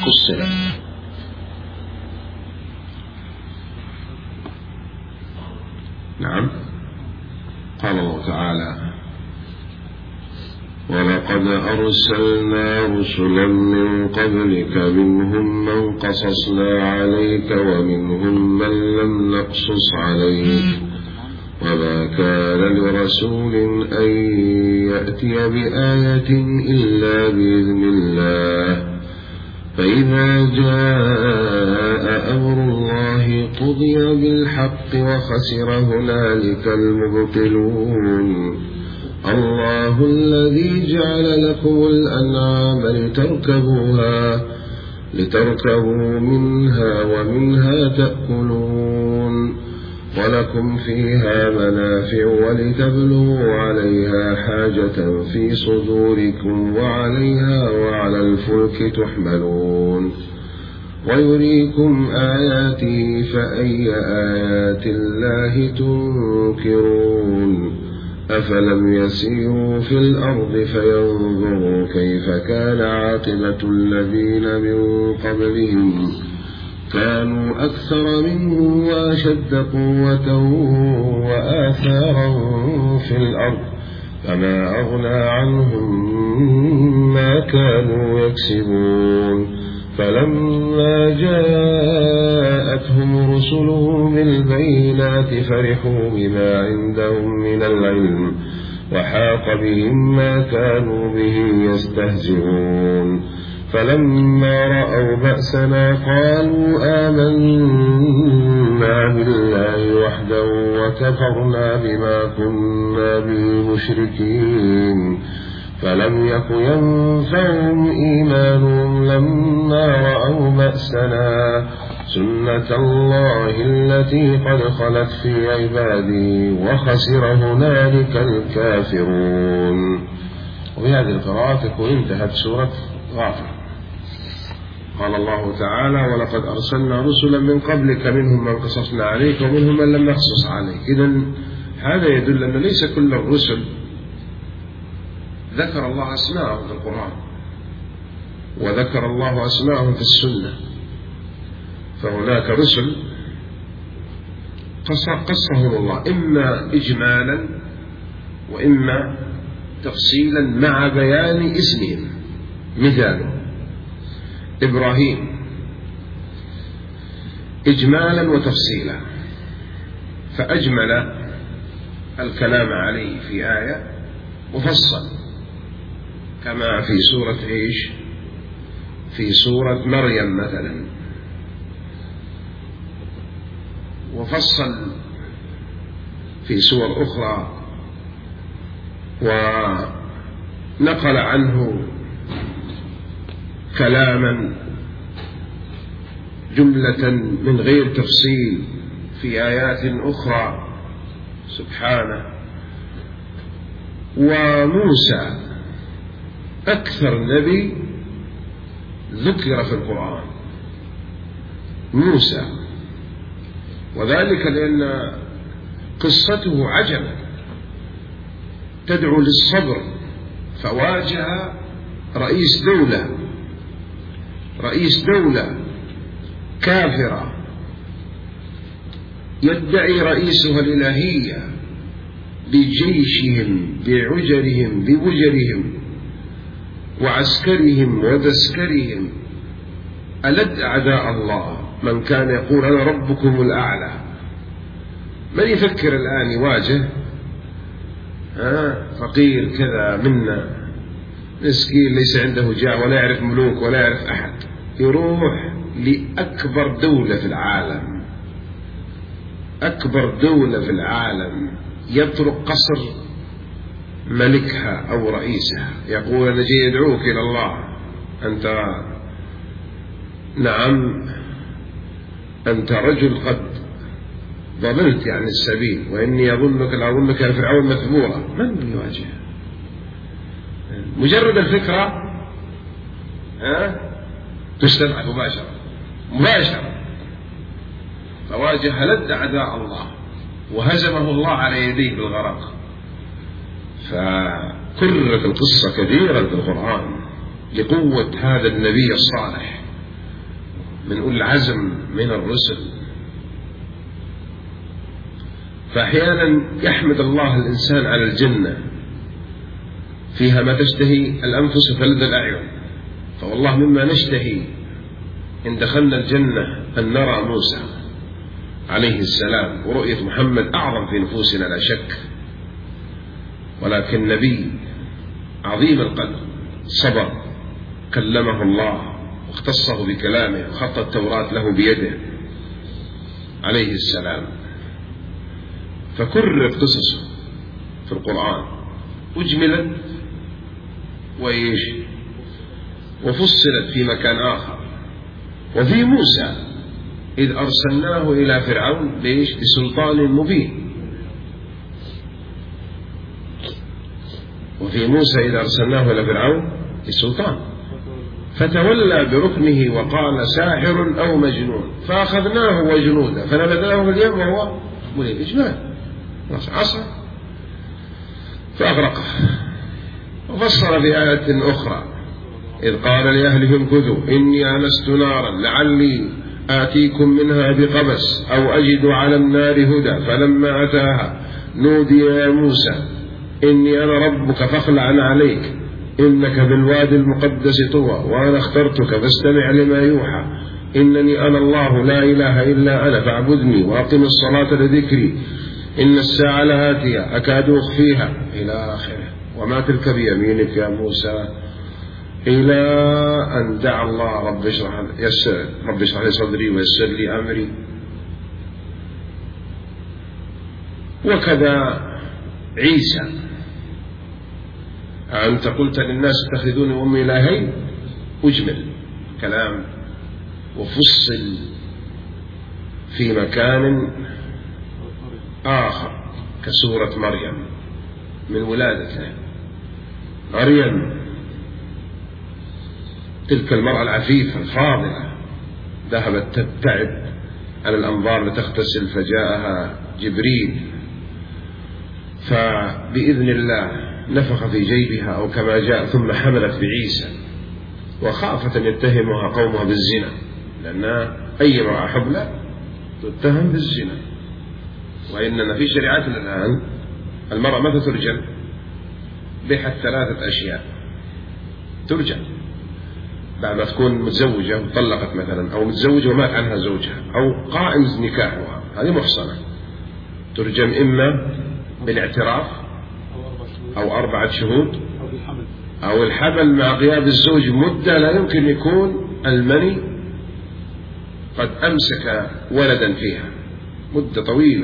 فصلت. نعم. قال الله تعالى: ولقد أرسلنا رسلا من قبلك منهم من قصصنا عليك ومنهم من لم نقصص عليك وما كان لرسول أن يأتي بآية إلا بإذن الله فإذا جاء أمر الله قضي بالحق وخسر هنالك المبطلون. الله الذي جعل لكم الأنعام لتركبوا منها ومنها تأكلون ولكم فيها منافع ولتبلغوا عليها حاجة في صدوركم وعليها وعلى الفلك تحملون ويريكم آياته فأي آيات الله تنكرون أفلم يسيروا في الأرض فينظروا كيف كان عاقبة الذين من قبلهم كانوا أكثر منهم وأشد قوة وآثارا في الأرض فما أغنى عنهم ما كانوا يكسبون فلما جاءتهم رسلهم بالبينات فرحوا بما عندهم من العلم وحاق بهم ما كانوا به يستهزئون فلما رأوا بأسنا قالوا آمنا بالله وحده وكفرنا بما كنا به مشركين فلم يك ينفعهم إيمانهم لما رأوا بأسنا سنة الله التي قد خلت في عباده وخسر هنالك الكافرون. وبهذه القراءة تكون انتهت سورة غافر. قال الله تعالى: ولقد أرسلنا رسلا من قبلك منهم من قصصنا عليك ومنهم من لم نقصص عليك. إذن هذا يدل أن ليس كل الرسل ذكر الله أسماءهم في القرآن وذكر الله أسماءهم في السنة، فهناك رسل قصهم الله إما إجمالا وإما تفصيلا مع بيان اسمهم. مثال إبراهيم إجمالا وتفصيلا، فأجمل الكلام عليه في آية مفصل كما في سورة في سورة مريم مثلا، وفصل في سور أخرى ونقل عنه كلاما جملة من غير تفصيل في آيات أخرى سبحانه. وموسى أكثر نبي ذكر في القرآن موسى، وذلك لأن قصته عجبا تدعو للصبر، فواجه رئيس دولة كافرة يدعي رئيسها الإلهية بجيشهم بعجرهم ببجرهم وعسكرهم وتذكرهم، ألد أعداء الله من كان يقول أنا ربكم الأعلى. من يفكر الآن يواجه فقير كذا منا مسكين ليس عنده جاه ولا يعرف ملوك ولا يعرف أحد، يروح لأكبر دولة في العالم، أكبر دولة في العالم، يطرق قصر ملكها أو رئيسها، يقول أنا جاي يدعوك إلى الله، أنت رجل قد ضللت عن السبيل وإني أظنك يا فرعون مثبورا. من يواجه؟ مجرد الفكرة تستدعى مباشرة. فواجه لد أعداء الله وهزمه الله على يديه بالغرق. فكررت القصة كثيرا في القرآن لقوة هذا النبي الصالح من أولي العزم من الرسل. فأحيانا يحمد الله الإنسان على الجنة فيها ما تشتهي الأنفس وتلذ الأعين. فوالله مما نشتهي إن دخلنا الجنة أن نرى موسى عليه السلام، ورؤية محمد أعظم في نفوسنا لا شك. ولكن نبي عظيم القدر صبر، كلمه الله واختصه بكلامه وخط التوراة له بيده عليه السلام. فكررت قصصه في القرآن، أجملت وفصلت في مكان آخر. وفي موسى إذ أرسلناه إلى فرعون بسلطان مبين. وفي موسى إذ أرسلناه إلى فرعون بسلطان فتولى بركنه وقال ساحر أو مجنون، فأخذناه وجنوده فنبذناه في اليم وهو مليم. إجمال عصا فأغرقه. وفسر في آية أخرى إذ قال لأهلهم كثوا إني آنست نارا لعلي آتيكم منها بقبس أو أجد على النار هدى فلما أتاها نودي يا موسى إني أنا ربك فاخلع عليك إنك بالوادي المقدس طوى وأنا اخترتك فاستمع لما يوحى إنني أنا الله لا إله إلا أنا فاعبدني وأقم الصلاة لذكري إن الساعة لآتية أكاد أخفيها إلى آخره. وما تلك بيمينك يا موسى إلى أن دعا الله رب اشرح لي صدري ويسر لي أمري. وكذا عيسى أنت قلت للناس اتخذوني وأمي إلهين، أجمل كلام وفصل في مكان آخر كسورة مريم من ولادته. مريم تلك المرأة العفيفة الفاضلة ذهبت تبتعد عن الأنظار لتغتسل فجاءها جبريل فبإذن الله نفخ في جيبها أو كما جاء ثم حملت بعيسى وخافت أن يتهمها قومها بالزنا، لأن أي امرأة حبلى تتهم بالزنا. وإننا في شريعتنا الآن المرأة متى ترجم؟ بحث 3 أشياء. ترجم بعد ما تكون متزوجة وطلقت مثلا، أو متزوجة ومات عنها زوجها، أو قائم نكاحها، هذه محصنة. ترجم إما بالاعتراف أو 4 شهود أو الحبل مع غياب الزوج مدة لا يمكن يكون المني قد أمسك ولدا فيها مدة طويلة.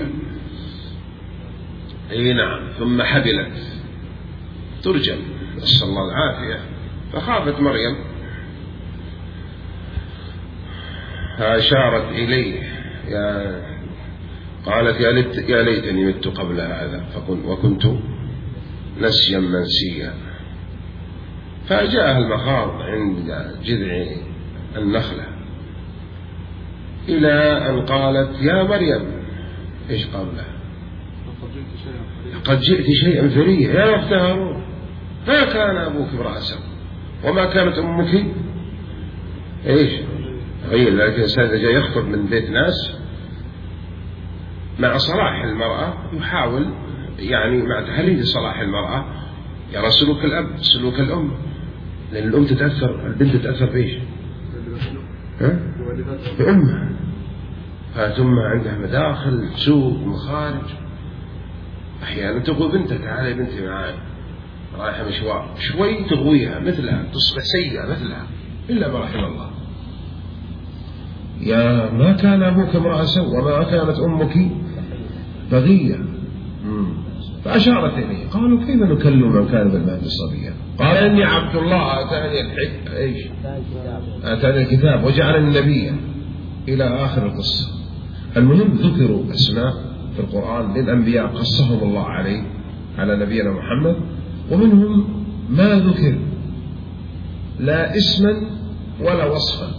أي نعم. ثم حبلت ترجم، نسأل الله العافية. فخافت مريم فأشارت إليه قالت يا ليتني مت قبل هذا وكنت نسيا منسيا. فجاءها المخاض عند جذع النخلة إلى أن قالت يا مريم إيش قبله؟ قد جئت شيئا فريا يا أخت هارون ما كان أبوك امرأ سوء وما كانت أمك إيش غير. لكن الإنسان إذا جاء يخطب من بيت ناس مع صلاح المرأة يحاول يعني مع تحري صلاح المرأة يرى سلوك الأب سلوك الأم، لأن الأم تتأثر، البنت تتأثر بإيش؟ بأمها. فأمها عندها مداخل سوق ومخارج. أحيانا تغوي بنتها تعالي بنتي معاي رايحة مشوار، شوي تغويها مثلها تصبح سيئة مثلها إلا ما رحم الله. يا ما كان أبوك امرأ سوء وما كانت أمك بغية. فأشارت إليه. قالوا كيف نكلم من كان بالمهد صبيا؟ قال إني عبد الله آتاني الكتاب وجعلني نبيا إلى آخر القصة. المهم ذكروا أسماء في القرآن للأنبياء قصهم الله على نبينا محمد، ومنهم ما ذكر لا اسما ولا وصفا.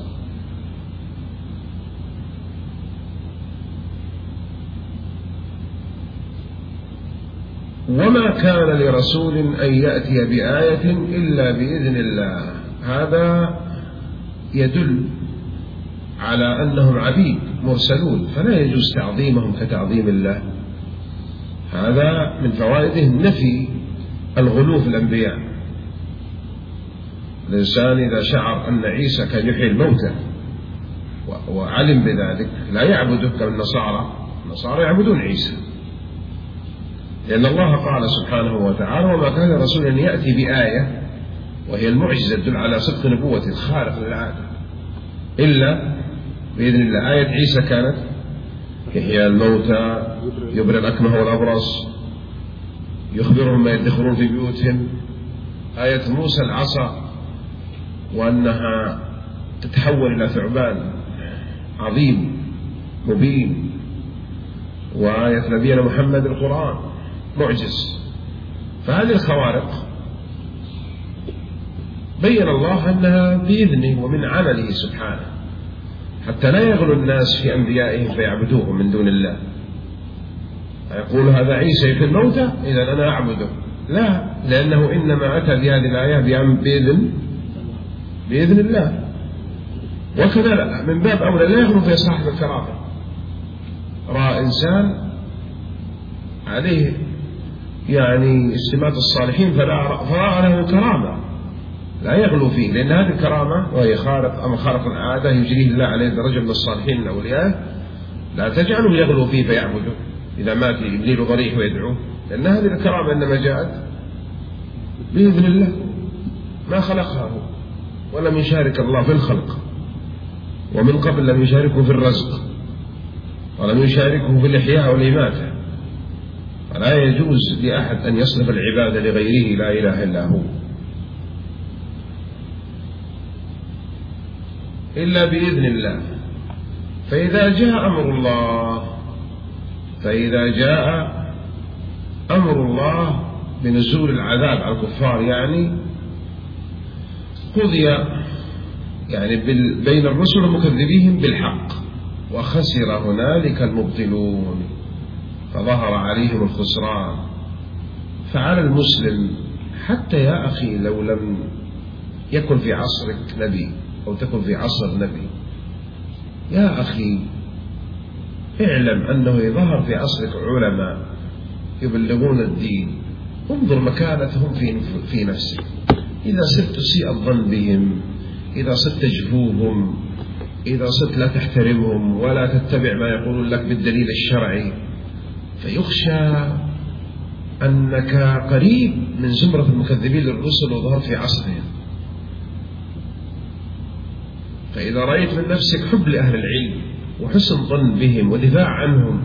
وما كان لرسول أن يأتي بآية إلا بإذن الله. هذا يدل على أنهم عبيد مرسلون، فلا يجوز تعظيمهم كتعظيم الله. هذا من فوائده نفي الغلو في الأنبياء. الإنسان إذا شعر أن عيسى كان يحيي الموتى وعلم بذلك لا يعبده كالنصارى. النصارى يعبدون عيسى، لأن الله قال سبحانه وتعالى: وما كان رسول أن يأتي بآية وهي المعجزة تدل على صدق نبوته الخارق للعادة إلا بإذن الله. آية عيسى كانت يحيي الموتى، يبرئ الأكمه والأبرص، يخبرهم ما يدخرون في بيوتهم. آية موسى العصا وأنها تتحول إلى ثعبان عظيم مبين. وآية نبينا محمد القرآن معجز. فهذه الخوارق بين الله أنها بإذنه ومن عمله سبحانه، حتى لا يغلو الناس في أنبيائهم فيعبدوهم من دون الله. يقول هذا عيسى يحيي الموتى إذا أنا أعبده. لا، لأنه إنما أتى بهذه الآية بإذن الله. وكذا من باب أولى لا يغلو في صاحب الكرامة. رأى إنسان عليه يعني سمات الصالحين فرأى له كرامة، لا يغلو فيه، لأن هذه الكرامة وهي خارق العادة يجريه الله عليه رجل من الصالحين من أوليائه، لا تجعله يغلو فيه فيعبده إذا مات يبني له ضريح ويدعوه، لأن هذه الكرامة إنما جاءت بإذن الله، ما خلقها هو ولم يشارك الله في الخلق، ومن قبل لم يشاركه في الرزق ولم يشاركه في الإحياء والإماتة. فلا يجوز لأحد أن يصرف العبادة لغيره لا إله إلا هو إلا بإذن الله. فإذا جاء أمر الله بنزول العذاب على الكفار يعني قضي يعني بين الرسل ومكذبيهم بالحق، وخسر هنالك المبطلون، فظهر عليهم الخسران. فعلى المسلم حتى يا أخي لو لم يكن في عصرك نبي أو تكن في عصر نبي، يا أخي اعلم أنه ظهر في عصرك علماء يبلغون الدين، انظر مكانتهم في نفسك. إذا صرت تسيء الظن بهم، إذا صرت تجفوهم، إذا صرت لا تحترمهم ولا تتبع ما يقولون لك بالدليل الشرعي، فيخشى أنك قريب من زمرة المكذبين للرسل وظهرت في عصرهم. فإذا رأيت من نفسك حب لأهل العلم وحسن ظن بهم ودفاع عنهم،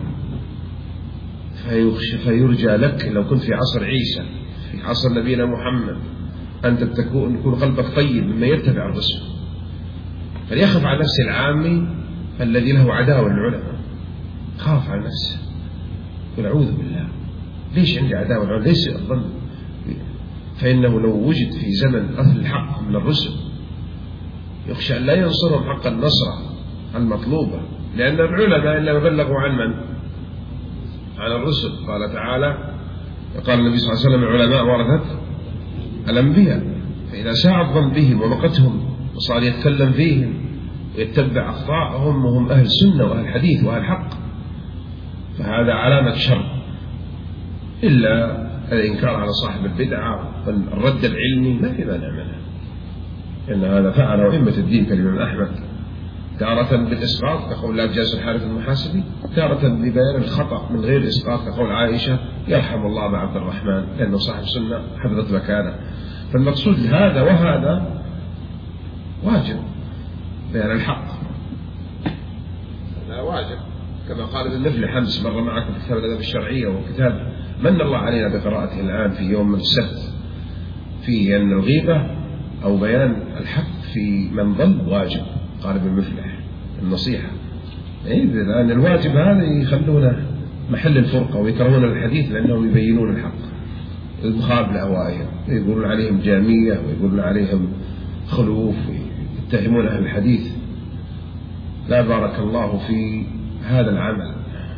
فيرجى لك لو كنت في عصر عيسى في عصر نبينا محمد أن يكون قلبك طيب مما يتبع الرسل. فليخف على نفسه العامي الذي له عداوة للعلماء، خاف على نفسه، يقول أعوذ بالله ليش عندي عداوة للعلماء، ليس الظن، فإنه لو وجد في زمن أهل الحق من الرسل يخشى أن لا ينصرهم حق النصرة المطلوبة، لأن العلماء إلا بلغوا عن من؟ عن الرسل. قال تعالى، قال النبي صلى الله عليه وسلم: العلماء ورثة الأنبياء. فإذا ساء الظن بهم ومقتهم وصار يتكلم فيهم ويتبع أخطاءهم وهم أهل سنة وأهل حديث وأهل حق، فهذا علامة شر. إلا الإنكار على صاحب البدعة والرد العلمي ما في مانع منه، إن هذا فعل أئمة الدين كالإمام أحمد، تارة بالإسقاط كقول لا تجاوز الحارث المحاسبي، تارة ببيان الخطأ من غير إسقاط كقول عائشة يرحم الله أبا عبد الرحمن لأنه صاحب سنة حفظت مكانه. فالمقصود هذا وهذا واجب بيان الحق، لا واجب، كما قال ابن مفلح أمس مر معكم في كتاب الأدب الشرعية وكتاب من الله علينا بقراءته الآن في يوم من السبت، فيه أن الغيبة أو بيان الحق في من ضل واجب. قال ابن مفلح النصيحة، لأن الواجب هذا يخلونه محل الفرقة ويكرهون الحديث لأنهم يبينون الحق المخالف لأهوائهم، يقولون عليهم جامية ويقولون عليهم خلوف ويتهمون أهل الحديث. لا بارك الله في هذا العمل.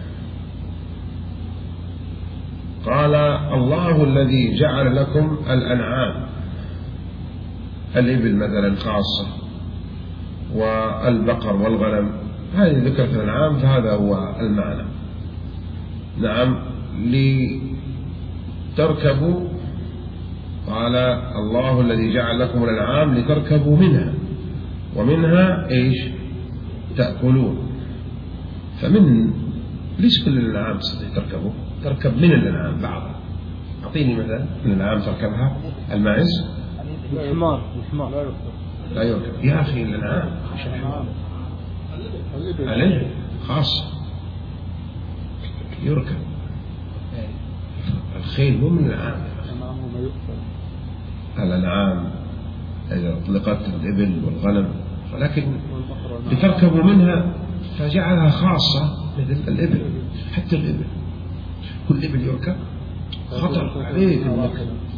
قال: الله الذي جعل لكم الأنعام، الإبل مثلا خاصة والبقر والغنم، هذه ذكرت الأنعام، فهذا هو المعنى. نعم، لتركبوا، قال الله الذي جعل لكم الأنعام لتركبوا منها، ومنها إيش؟ تأكلون. فمن ليش كل الأنعام تستطيع تركبه؟ تركب من الأنعام بعضها. أعطيني مثلا من الأنعام تركبها. الماعز، الحمار لا يركب يا أخي. الأنعام الإبل خاصة يركب. الخيل مو من الأنعام. الأنعام إذا أطلقت الإبل والغنم، ولكن لتركبوا منها فجعلها خاصة مثل الإبل. حتى الإبل، كل إبل يركب خطر عليك إنك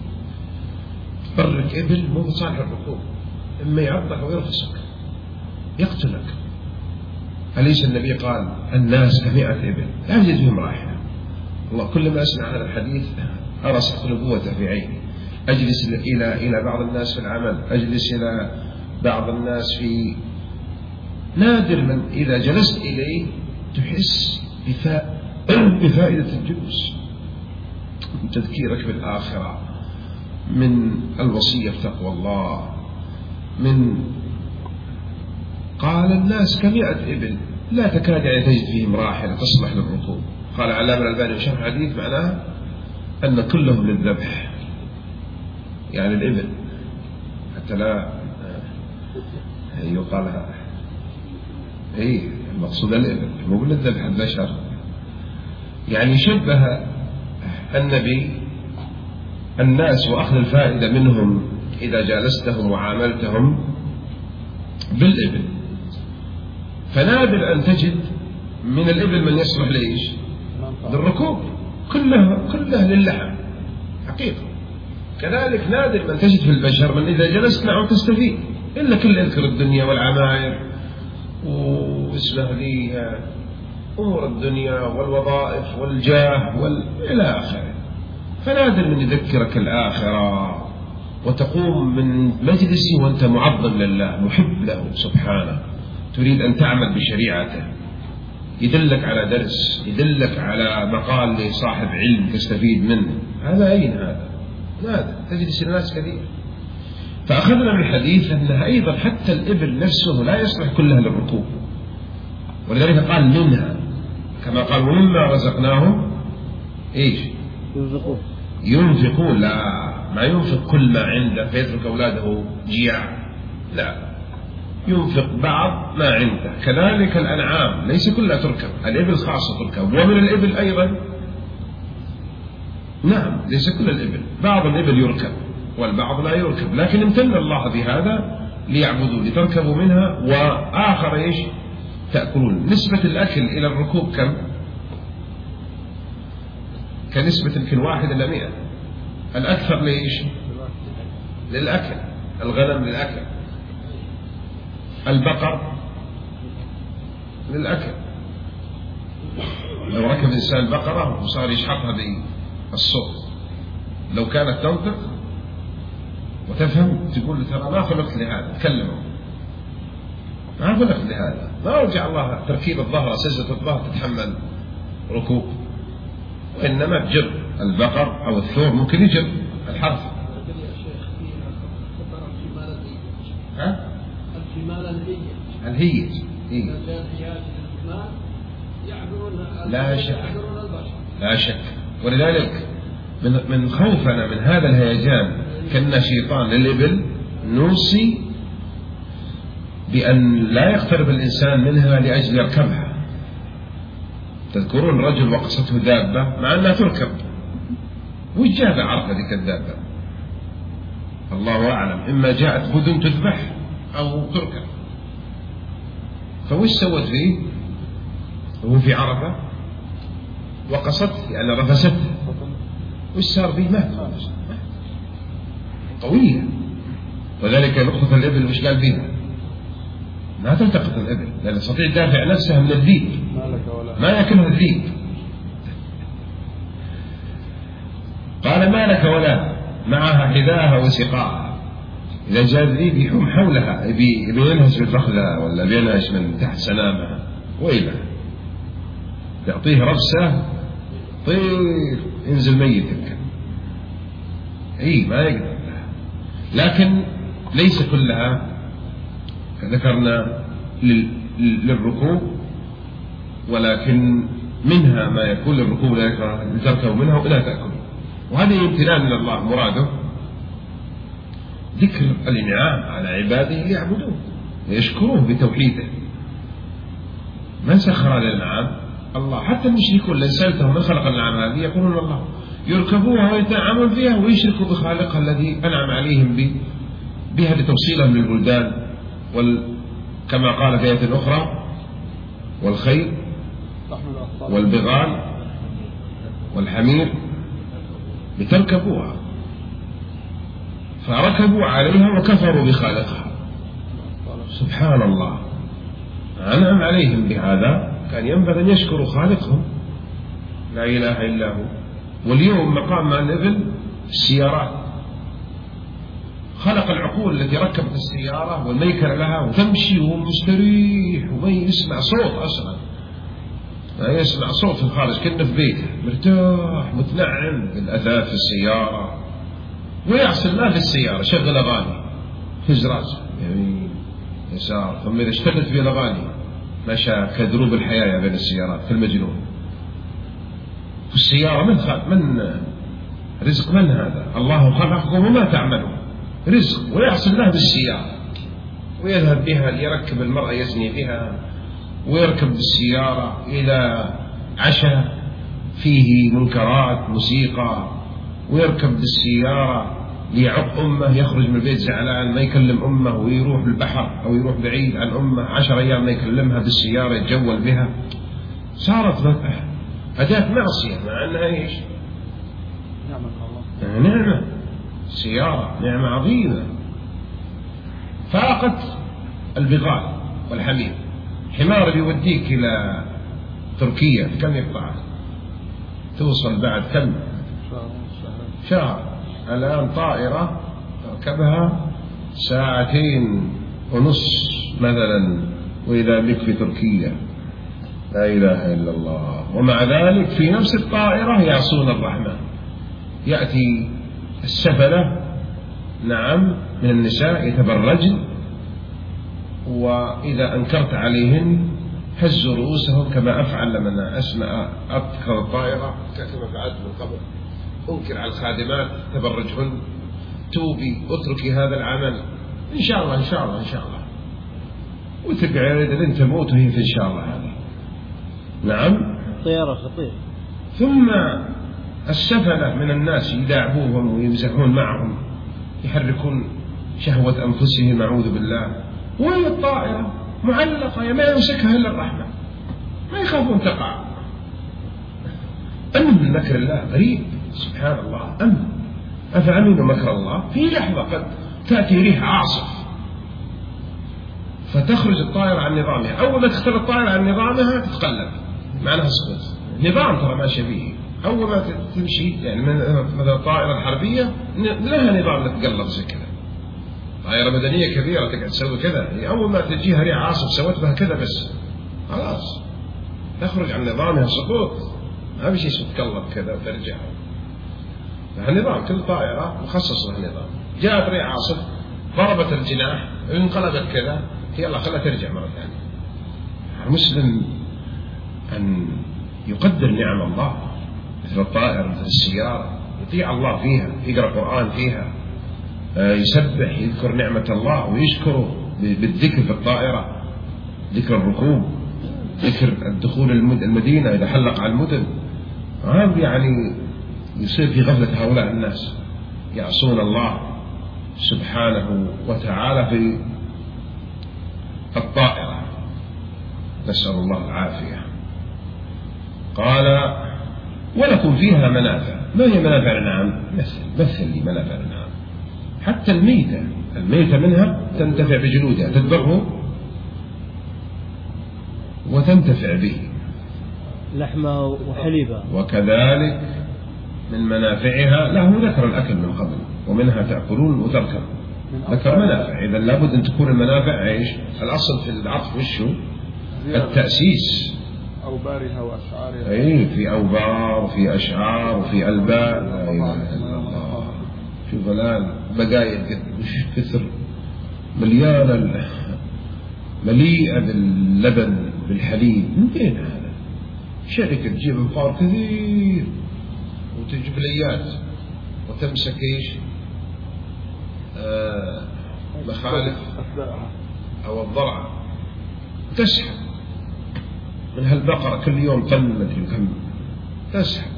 تبرك إبل مو بصالح الركوب، إما يعضك أو يرفسك يقتلك. أليس النبي قال الناس كمئة إبل لا يوجد فيهم راحلة؟ الله كل ما أسمع هذا الحديث أرى سقط نبوته في عيني. أجلس إلى بعض الناس في العمل، أجلس إلى بعض الناس في، نادر من إذا جلست إليه تحس بفائدة الجلوس، من تذكيرك بالآخرة، من الوصية بتقوى الله، من قال الناس كمئة إبل لا تكاد يعني تجد فيهم راحلة تصلح للركوب. قال علامة الألباني شرح حديث معناه أن كلهم للذبح، يعني الإبل حتى لا يقال المقصود الإبل مو للذبح البشر. يعني شبه النبي الناس وأخذ الفائدة منهم إذا جالستهم وعاملتهم بالإبل. فنادر أن تجد من الإبل من يصلح ليش؟ للركوب، كلها للحم حقيقة. كذلك نادر من تجد في البشر من إذا جلست معه تستفيد، إلا كل يذكر الدنيا والعماير واسمه لي أمور الدنيا والوظائف والجاه إلى آخره. فنادر من يذكرك الآخرة وتقوم من مجلسي وأنت معظم لله محب له سبحانه، تريد أن تعمل بشريعته، يدلك على درس، يدلك على مقال لصاحب علم تستفيد منه. هذا أين هذا؟ نادر تجلس الناس كثير. فأخذنا من الحديث أنها أيضا حتى الإبل نفسه لا يصلح كلها للركوب، ولذلك قال منها، كما قال ومما رزقناهم إيش؟ ينفقون. لا، ما ينفق كل ما عنده فيترك أولاده جياع، لا، ينفق بعض ما عنده. كذلك الأنعام ليس كلها تركب، الإبل خاصة تركب، ومن الإبل أيضا نعم ليس كل الإبل، بعض الإبل يركب والبعض لا يركب، لكن امتن الله بهذا ليعبدوا لتركبوا منها، وآخر إيش؟ تأكلون. نسبة الأكل إلى الركوب كم؟ كنسبة يمكن 1:100. الأكثر ليش؟ للأكل. الغنم للأكل، البقر للأكل. لو ركب إنسان بقرة وصار يشحطها بالصوت، لو كانت تنطق وتفهم تقول ترى ما خلقت لهذا، تكلمه ما خلقت لهذا، ما رجع الله تركيب الظهر سجدة الظهر تتحمل ركوب، وإنما تجر البقر أو الثور ممكن يجر الحرف. الهيج لا شك. ولذلك من خوفنا من هذا الهيجان كأن شيطان للإبل نوصي بأن لا يقترب الإنسان منها لأجل يركبها. تذكرون رجل وقصته دابة مع أنها تركب، وش جاب عرف هذه الدابة؟ الله أعلم، إما جاءت بدون تذبح أو تركب. فوش سوت فيه؟ هو في عرفة وقصته يعني رفسته، وش صار فيه؟ مات قوية. وذلك نقطة الإبل وش قال فيها؟ ما تلتقط الإبل لأن تستطيع تدافع نفسها من الذيب، ما يأكلها الذيب. قال ما لك ولا، معها حذاها وسقاها. إذا جاء الذئب يحوم حولها يبي ينهش بالفخذة ولا بينهش من تحت سنامها ويله، يعطيه رفسة طير ينزل ميت يمكن، ما يقدر. لكن ليس كلها ذكرنا للركوب، ولكن منها ما يكون للركوب لتركوا منها ولا تأكلوا، وهذه امتنان من الله مراده ذكر الإنعام على عباده ليعبدوه ويشكروه بتوحيده. من سخر هذا الأنعام؟ الله. حتى المشركون لن سألتهم من خلق الأنعام هذه يقولون الله، يركبوها ويتنعمون فيها ويشركوا بخالقها الذي أنعم عليهم بها لتوصيلهم للبلدان، كما قال في آية أخرى: والخيل والبغال والحمير لتركبوها، فركبوا عليها وكفروا بخالقها. سبحان الله، أنعم عليهم بهذا، كان ينبغي أن يشكروا خالقهم لا إله إلا هو. واليوم مقام الإبل السيارات، خلق العقول التي ركبت السيارة والميكنة لها وتمشي وهو مستريح وما يسمع صوت أصلا، ما يسمع صوت في الخارج، كأنه في بيته مرتاح متنعم بالأثاث في السيارة، ويعصي الله في السيارة، شغل أغاني هزراز يمين يسار، ثم إذا اشتدت في الأغاني مشى كدروب الحياة بين السيارات في المجنون. في السيارة من رزق من هذا؟ الله خلقكم وما تعملون، رزق، ويعصي الله بالسيارة ويذهب بها ليركب المرأة يزني بها، ويركب بالسيارة إلى عشاء فيه منكرات موسيقى، ويركب بالسيارة ليعق أمه، يخرج من البيت زعلان ما يكلم أمه ويروح بالبحر أو يروح بعيد عن أمه 10 أيام ما يكلمها بالسيارة يتجول بها. صارت أداة معصية مع أنها إيش؟ نعمة، سيارة نعمة عظيمة. فاقت البغال والحمير. حمار بيوديك إلى تركيا كم يقطع؟ توصل بعد كم؟ شهر. الآن طائرة تركبها 2.5 ساعة مثلا وإذا بك في تركيا، لا إله إلا الله. ومع ذلك في نفس الطائرة يعصون الرحمن. يأتي السفلة نعم من النساء يتبرجن، وإذا أنكرت عليهن هزوا رؤوسهم كما أفعل لما أسمع أذكر الطائرة كما فعلت من قبل، أنكر على الخادمات تبرجهن، توبي اتركي هذا العمل إن شاء الله إن شاء الله إن شاء الله، وتقعد لين تموت وهي في إن شاء الله هذه. نعم طيارة خطير. ثم السفلة من الناس يداعبوهم ويمزحون معهم، يحركون شهوة أنفسهم أعوذ بالله، وهي الطائرة معلقة ما يمسكها إلا الرحمن، ما يخافون تقع. أمن من مكر الله غريب سبحان الله. أمن أفأمنوا مكر الله؟ في لحظة قد تأتي ريح عاصف فتخرج الطائرة عن نظامها، أول ما تختل الطائرة عن نظامها تتقلب معناها سقوط. نظام ترى ماشي فيه، أول ما تمشي يعني مثلا الطائرة الحربية لها نظام تتقلب زي كذا، طائرة مدنية كبيرة تقعد تسوي كذا، أول ما تجيها ريح عاصف سوت بها كذا بس خلاص تخرج عن نظامها سقوط، ما في شيء تتقلب كذا وترجع. النظام كل طائرة مخصص لها نظام. جاءت ريح عاصف ضربت الجناح انقلبت كذا، يلا خلها ترجع مرة ثانية. المسلم أن يقدر نعم الله مثل الطائرة مثل السيارة، يطيع الله فيها، يقرأ قرآن فيها، يسبح يذكر نعمة الله ويشكره بالذكر في الطائرة، ذكر الركوب، ذكر الدخول المدينة إذا حلق على المدن. يعني يصير في غفلة هؤلاء الناس يعصون الله سبحانه وتعالى في الطائرة، نسأل الله العافية. قال ولكم فيها منافع. ما هي منافع الأنعام؟ مثل لي منافع الأنعام. حتى الميتة منها تنتفع بجلودها، تذبحه وتنتفع به لحمة وحليبة. وكذلك من منافعها له ذكر الأكل من قبل، ومنها تأكلون وتركب ذكر منافع. إذا لابد أن تكون المنافع إيش؟ الأصل في العطف وشو؟ التأسيس. أوبارها وأشعارها. أي في أوبار وفي أشعار وفي ألبان. لا إله إلا الله. شوف الآن بقايا وش كثر مليئة باللبن بالحليب. من فين هذا؟ شركة تجيب أنفار كثير وتجيب ليات وتمسك إيش؟ مخالف أو الضرع تسحب من هالبقرة كل يوم طن مدري كم، تسحب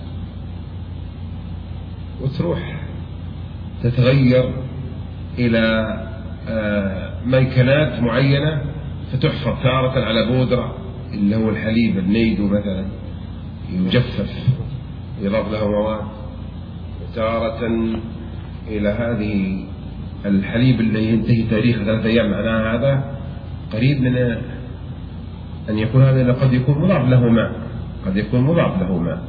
وتروح تتغير إلى ميكنات معينة فتحفظ تارة على بودرة اللي هو الحليب النيدو مثلا يجفف يضاف له مواد، وتارة إلى هذه الحليب اللي ينتهي تاريخ 3 أيام. معناها هذا قريب من أن يكون هذا قد يكون مضاف له ماء، قد يكون مضاف له ماء.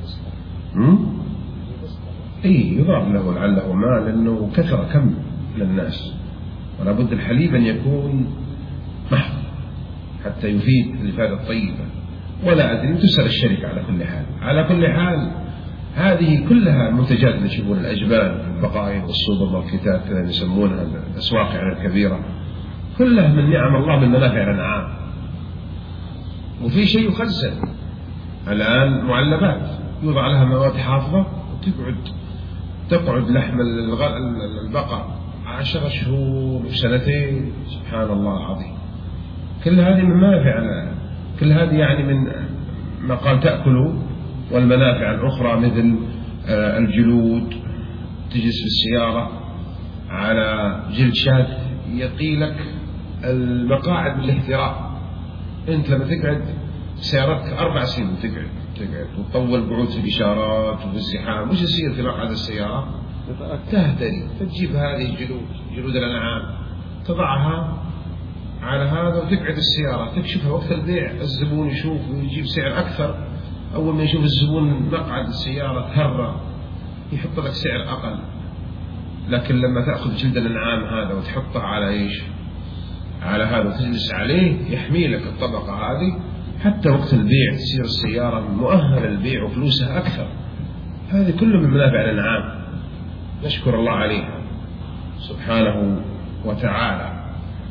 إيه يضاف له لعله ماء لأنه كثر كم للناس، ولا بد الحليب أن يكون محض حتى يفيد الإفادة الطيبة. ولا أدري تسأل الشركة على كل حال. على كل حال هذه كلها منتجات اللي يشوفون الأجبان البقايا والسوبر ماركتات كذا يسمونها الأسواق يعني الكبيرة، كلها من نعم الله من منافع الأنعام. وفي شيء يخزن الآن معلبات يوضع لها مواد حافظة تقعد لحم البقر 10 شهور وسنتين. سبحان الله العظيم. كل هذه من منافع، كل هذه يعني من ما قال تأكله. والمنافع الأخرى مثل الجلود، تجلس في السيارة على جلد شاة يقيلك المقاعد بالاحتراق. أنت لما تقعد سيارتك 4 سنين تقعد وتطول قعود في الإشارات وفي الزحام، وش يصير في مقعد السيارة؟ تهتري. فتجيب هذه جلود الأنعام تضعها على هذا وتقعد السيارة تكشفها وقت البيع، الزبون يشوف ويجيب سعر أكثر. أول ما يشوف الزبون مقعد السيارة تهرى يحط لك سعر أقل. لكن لما تأخذ جلد الأنعام هذا وتحطه على إيش؟ على هذا وتجلس عليه يحمي لك الطبقة هذه حتى وقت البيع تصير السيارة مؤهلة للبيع وفلوسها أكثر. هذه كله من منافع الأنعام، نشكر الله عليها سبحانه وتعالى.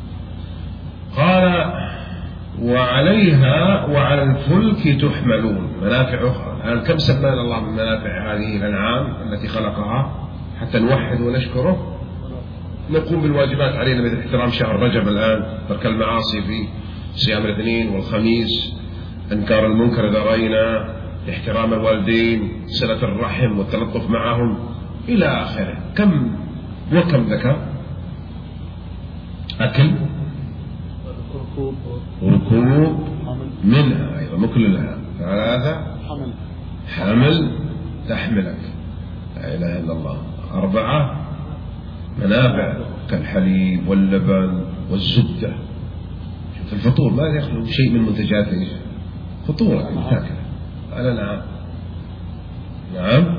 قال وعليها وعلى الفلك تحملون. منافع أخرى. الآن كم سمانا الله من منافع هذه الأنعام التي خلقها حتى نوحد ونشكره؟ نقوم بالواجبات علينا مثل احترام شهر رجب الآن، ترك المعاصي في صيام الاثنين والخميس، إنكار المنكر إذا رأينا، احترام الوالدين، صلة الرحم والتلطف معهم إلى آخره. كم وكم ذكر؟ أكل، ركوب منها أيضا مو كلها. 3 حمل تحملك. لا إله إلا الله. 4 منافع كالحليب واللبن والزبدة. شوف الفطور ما يخلو شيء من منتجات ايش؟ فطورة تاكلها. نعم نعم.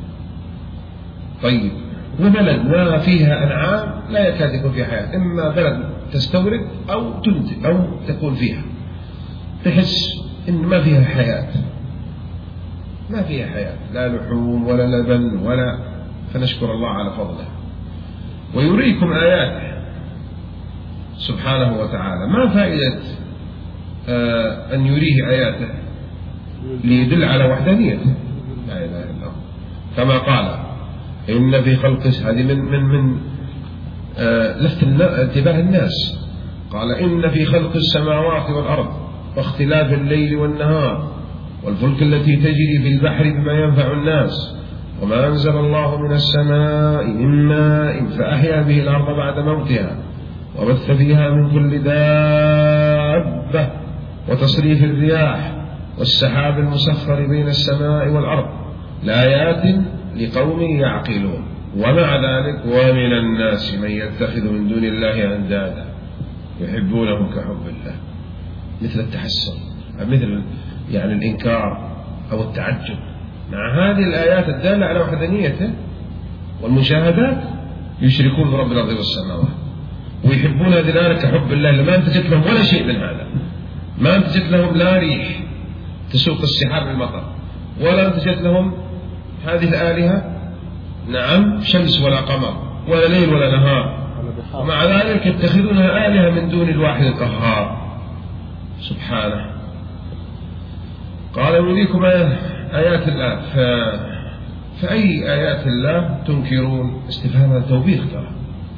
طيب وبلد ما فيها أنعام لا يكاد يكون فيها حياة. إما بلد تستورد أو تنتج أو تكون فيها تحس إن ما فيها حياة، ما فيها حياة، لا لحوم ولا لبن ولا. فنشكر الله على فضله. ويريكم آياته سبحانه وتعالى. ما فائدة أن يريه آياته؟ ليدل على وحدانيته. لا إله إلا الله. كما قال إن في خلق هذه من لفت انتباه الناس. قال إن في خلق السماوات والأرض واختلاف الليل والنهار والفلك التي تجري في البحر بما ينفع الناس وما أنزل الله من السماء من ماء فأحيا به الأرض بعد موتها وبث فيها من كل دابة وتصريف الرياح والسحاب المسخر بين السماء والأرض لآيات لقوم يعقلون. ومع ذلك ومن الناس من يتخذ من دون الله أندادا يحبونهم كحب الله. مثل التحسن، مثل يعني الإنكار أو التعجب مع هذه الآيات الدالة على وحدانيته والمشاهدات يشركون برب الأرض والسماوات ويحبون ذلك كحب الله. ما انتجت لهم ولا شيء من هذا، ما انتجت لهم لا ريح تسوق السحاب المطر، ولا انتجت لهم هذه الآلهة نعم شمس ولا قمر ولا ليل ولا نهار، ومع ذلك يتخذونها آلهة من دون الواحد القهار سبحانه. قال يريكم آيات الله، فأي آيات الله تنكرون؟ استفهام التوبيخ ترى.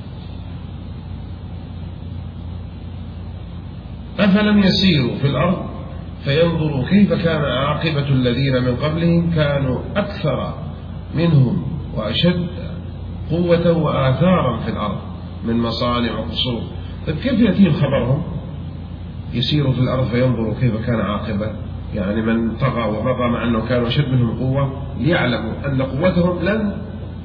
أفلم يسيروا في الأرض فينظروا كيف كان عاقبة الذين من قبلهم كانوا أكثر منهم وأشد قوة وآثارا في الأرض من مصانع وقصور. طيب كيف يأتيهم خبرهم؟ يسيروا في الأرض فينظروا كيف كان عاقبة، يعني من طغى وبغى مع أنه كانوا أشد منهم قوة، ليعلموا أن قوتهم لن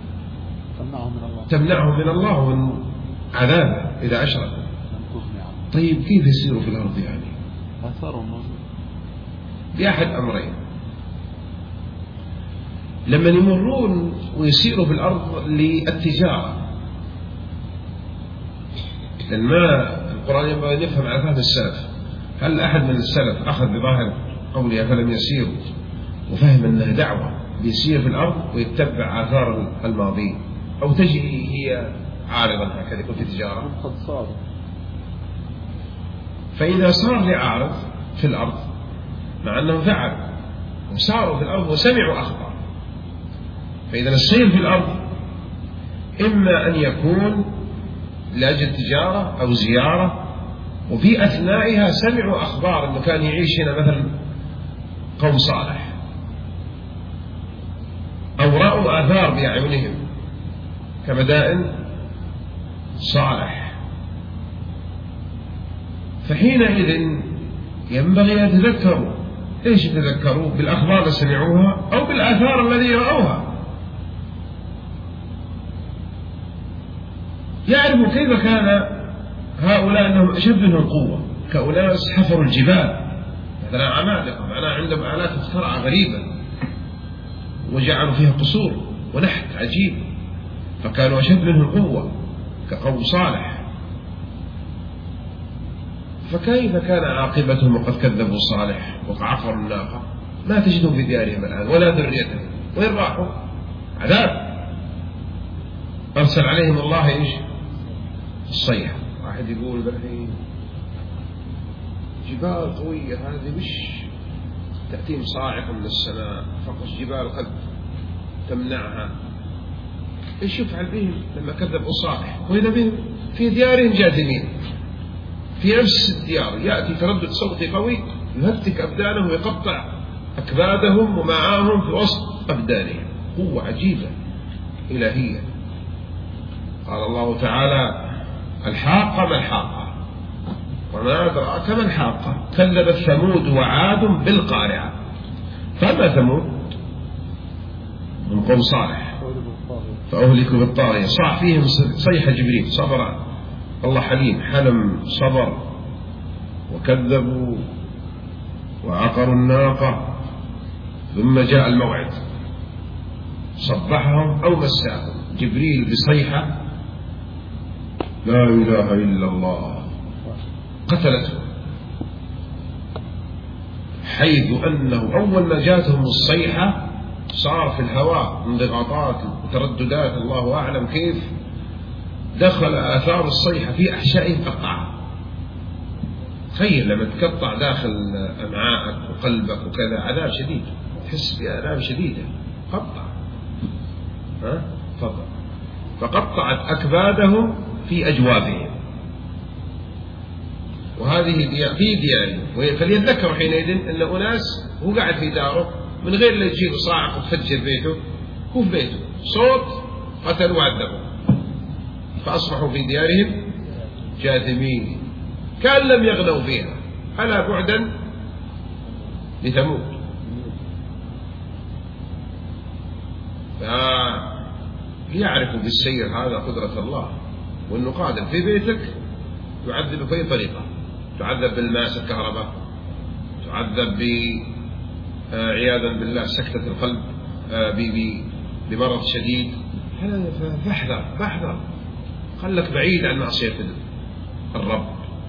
تمنعهم من الله ومن عذابه إذا أشركوا. طيب كيف يسيروا في الأرض؟ يعني بأحد أمرين: لما يمرون ويسيروا في الأرض للتجارة، لأن ما القرآن ينبغي يفهم على فهم السلف. هل أحد من السلف أخذ بظاهر قوله فلم يسيروا وفهم أنها دعوة بيسير في الأرض ويتبع آثار الماضين، أو تجي هي عارضا هكذا يكون في تجارة؟ فإذا صار لعارض في الأرض مع أنهم فعلوا وساروا في الأرض وسمعوا أخبار، فإذا السير في الأرض إما أن يكون لأجل تجارة أو زيارة، وفي أثنائها سمعوا أخبار أنه كان يعيش هنا مثلا قوم صالح، أو رأوا آثار بأعينهم كمدائن صالح، فحينئذ ينبغي أن يتذكروا. إيش يتذكروا؟ بالأخبار التي سمعوها أو بالآثار الذي رأوها، يعرفوا كيف كان هؤلاء أنهم أشد منهم قوة، كأناس حفروا الجبال مثلا عمالقة، معناها عندهم آلات اختراع غريبة وجعلوا فيها قصور ونحت عجيب، فكانوا أشد منهم قوة كقوم صالح. فكيف كان عاقبتهم وقد كذبوا صالح وعقروا الناقة؟ ما تجدهم في ديارهم الآن ولا ذريتهم، وين راحوا؟ عذاب. أرسل عليهم الله إيش؟ الصيحة. واحد يقول بالحين جبال قوية هذه مش تأتيهم صاعقة من السماء فقط، جبال قد تمنعها. إيش يفعل بهم لما كذبوا صالح وإذا بهم في ديارهم جاثمين؟ في نفس الديار يأتي تردد صوتي قوي يهتك أبدانهم ويقطع أكبادهم ومعاهم في وسط أبدانهم. قوة عجيبة إلهية. قال الله تعالى: الحاقة ما الحاقة وما أدراك ما الحاقة، كذبت ثمود وعاد بالقارعة. فما ثمود؟ من قوم صالح فأهلكوا بالطاغية، صاح فيهم صيحة جبريل، صبر الله حليم، حلم صبر وكذبوا وعقروا الناقة، ثم جاء الموعد صبحهم أو مساهم جبريل بصيحة لا إله إلا الله قتلته، حيث أنه أول ما جاءتهم الصيحة صار في الهواء انضغاطات وترددات الله أعلم كيف، دخل آثار الصيحة في أحشائهم قطعها. تخيل لما تقطع داخل أمعائك وقلبك وكذا، عذاب شديد، تحس بآلام شديدة. قطع تفضل. فقطعت أكبادهم في أجوافهم، وهذه في ديارهم. فليتذكروا حينئذ أن أناس هو قاعد في داره من غير لا يجيب صاعق وتفجر بيته، هو في بيته صوت قتل وعذبوا، فأصبحوا في ديارهم جاثمين كأن لم يغنوا فيها، ألا بعدا لثمود. فيعرفوا بالسير هذا قدرة الله، وأنه قادر في بيتك تعذب بأي طريقة، تعذب بالماس الكهرباء، تعذب عياذا بالله سكتة القلب، بمرض شديد. فاحذر خلك بعيد عن معصية الرب،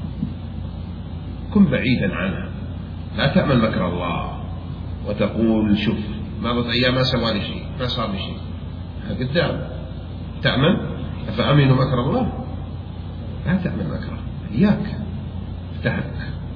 كن بعيدا عنها، لا تأمن مكر الله وتقول شوف مضت أيام ما سوى لي شيء، ما صار لي شيء. قدام تأمن، أفأمنوا مكر الله؟ لا تأمن مكره، إياك افتحك.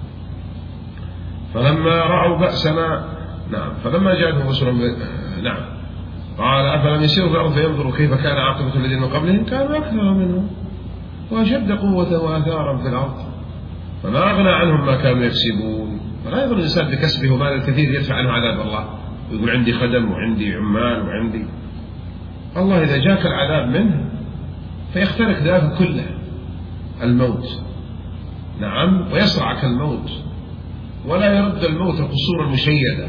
فلما رأوا بأسنا، نعم، فلما جاءتهم رسلهم، نعم، قال أفلم يسيروا في الأرض فينظروا كيف كان عاقبة الذين من قبلهم كانوا أكثر منهم وأشد قوة وآثارا في الأرض فما أغنى عنهم ما كانوا يكسبون. فلا يظن الإنسان بكسبه مال الكثير يدفع عنه عذاب الله، ويقول عندي خدم وعندي عمال وعندي. الله إذا جاك العذاب منه فيخترق ذلك كله، الموت، نعم، ويصرعك الموت، ولا يرد الموت القصور المشيدة.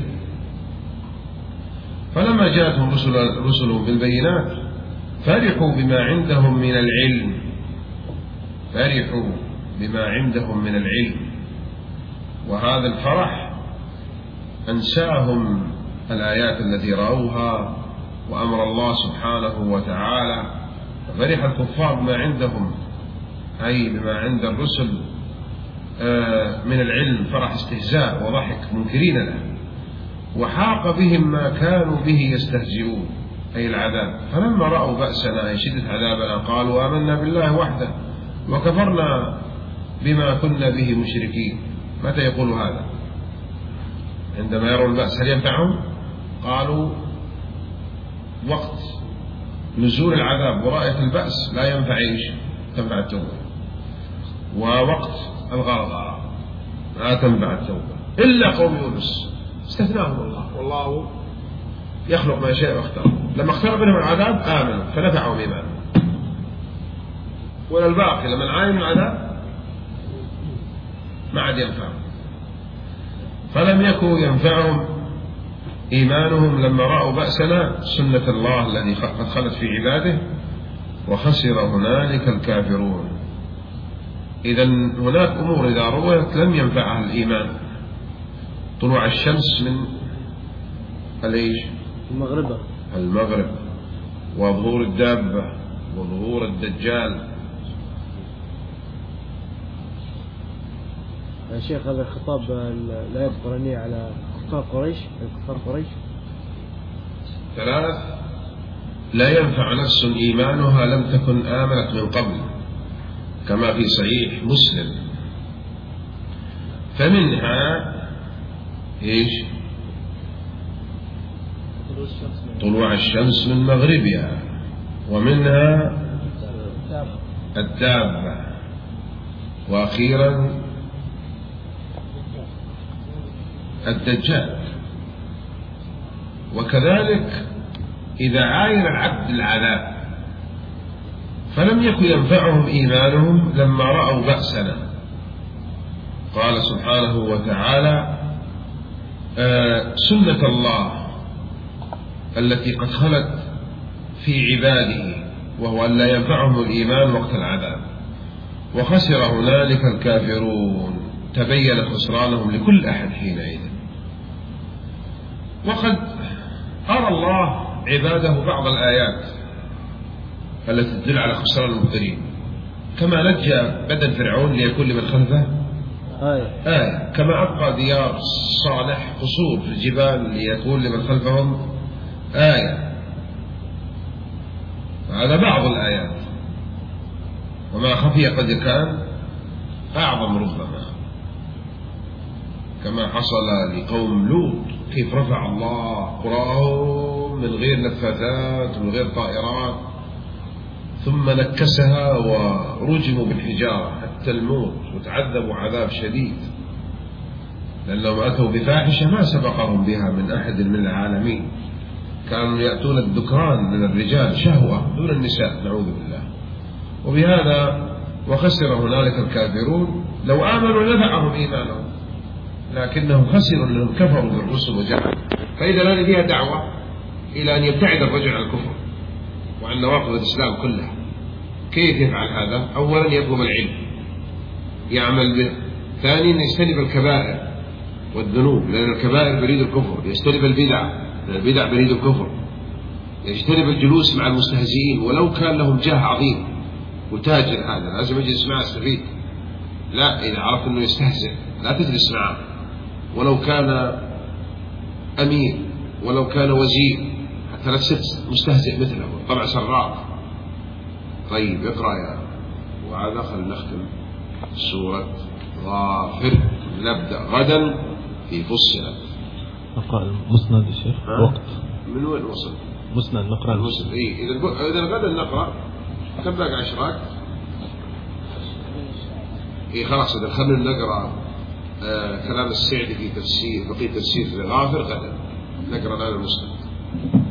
فلما جاءتهم رسلهم بالبينات فرحوا بما عندهم من العلم، فرحوا بما عندهم من العلم، وهذا الفرح أنساهم الآيات التي رأوها وأمر الله سبحانه وتعالى. فرح الكفار بما عندهم، أي بما عند الرسل من العلم، فرح استهزاء وضحك منكرين له، وحاق بهم ما كانوا به يستهزئون، أي العذاب. فلما رأوا بأسنا، أي شدة عذابنا، قالوا آمنا بالله وحده وكفرنا بما كنا به مشركين. متى يقول هذا؟ عندما يروا البأس. هل ينفعهم؟ قالوا وقت نزول العذاب ورأية البأس لا ينفع إيش؟ تنفع التوبة. ووقت الغرغرة لا تنفع التوبة إلا قوم يونس استثناهم الله، والله يخلق ما يشاء ويختار. لما اختار منهم العذاب آمنوا فنفعهم إيمانهم، ولا الباقي لما عاين العذاب ما عاد ينفعهم. فلم يكن ينفعهم إيمانهم لما رأوا بأسنا، سنة الله الذي قد خلت في عباده، وخسر هنالك الكافرون. إذن هناك أمور إذا رويت لم ينفعها الإيمان. طلوع الشمس من المغرب، وظهور الدابة، وظهور الدجال. يا شيخ هذا الخطاب الآيات القرآنية على كفار قريش. 3 لا ينفع نفس إيمانها لم تكن آمنت من قبل، كما في صحيح مسلم. فمنها إيش؟ طلوع الشمس من مغربها، ومنها الدابة، وأخيرا الدجال. وكذلك إذا عاين العبد العذاب فلم يكن ينفعهم إيمانهم لما رأوا بأسنا. قال سبحانه وتعالى سنة الله التي قد خلت في عباده، وهو أن لا ينفعهم الإيمان وقت العذاب، وخسر هنالك الكافرون. تبين خسرانهم لكل أحد حينئذ. وقد أرى الله عباده بعض الآيات التي تدل على خسران المبطلين، كما نجى بدن فرعون ليكون لمن خلفه آية، كما أبقى ديار صالح قصور في الجبال ليكون لمن خلفهم آية. هذا بعض الآيات، وما خفي قد كان أعظم ربما، كما حصل لقوم لوط، كيف رفع الله قراهم من غير نفاثات ومن غير طائرات، ثم نكسها ورجموا بالحجارة حتى الموت، وتعذبوا عذاب شديد، لأنهم أتوا بفاحشة ما سبقهم بها من أحد من العالمين. كانوا يأتون الذكران من الرجال شهوة دون النساء، نعوذ بالله. وبهذا وخسر هنالك الكافرون. لو آمنوا لنفعهم إيمانهم، لكنهم خسروا لأنهم كفروا بالرسل وجحدوا. فإذا الآن فيها دعوة إلى أن يبتعد الرجل عن الكفر وعن نواقض الإسلام كلها. كيف يفعل هذا؟ أولا يطلب العلم يعمل به، ثانيا يجتنب الكبائر والذنوب لأن الكبائر بريد الكفر، يجتنب البدع لأن البدع بريد الكفر، يجتنب الجلوس مع المستهزئين ولو كان لهم جاه عظيم، وتاجر هذا لازم أجلس معه استفيد. لا، إذا عرف أنه يستهزئ لا تجلس معه، ولو كان أمير ولو كان وزير، حتى لا تصير مستهزئ مثله طبع سراق. طيب اقرأ يا وهذا. خلينا نختم سورة غافر، نبدأ غدا في فصلت. نقرأ المسند يا شيخ وقت من وين وصل؟ مسند نقرأ المسند. إذا غدا نقرأ كم باقي عشرات؟ خلاص إذا خلينا نقرأ كلام السعدي في تفسير بقية تفسير الغافر غدا، نقرأ الآن المسند.